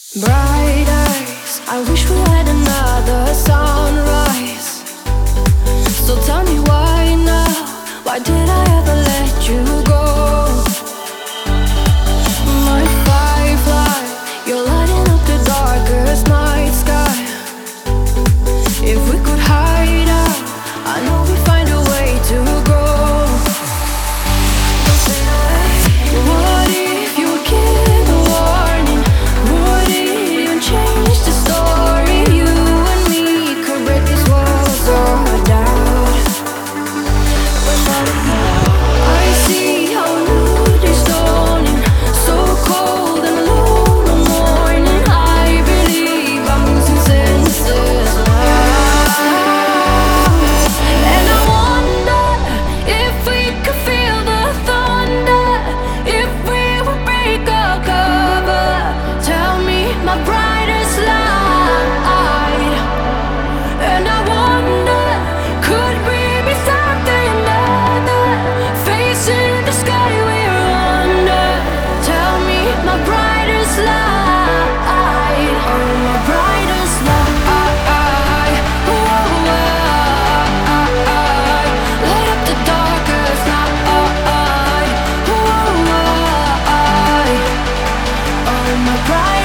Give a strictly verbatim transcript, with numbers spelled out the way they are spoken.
Bright eyes, I wish we had another sunrise. So tell me why now? Why did I ever let you go? My firefly, you're lighting up the darkest night sky. If we could hide out, I know we'd find a way to go. Don't fade away. What if you would give a warning? Would it even change the story? You and me could break these walls of doubt. I see how nude is dawning, so cold and alone one morning. I believe I'm losing senses now. And I wonder if we could feel the thunder, if we would break our cover. Tell me, my brightest light. And I wonder, could we be something other, facing the sky we're under? Tell me, my brightest light. Oh, my brightest light. Whoa, light up the darkest night. Whoa, oh, my brightest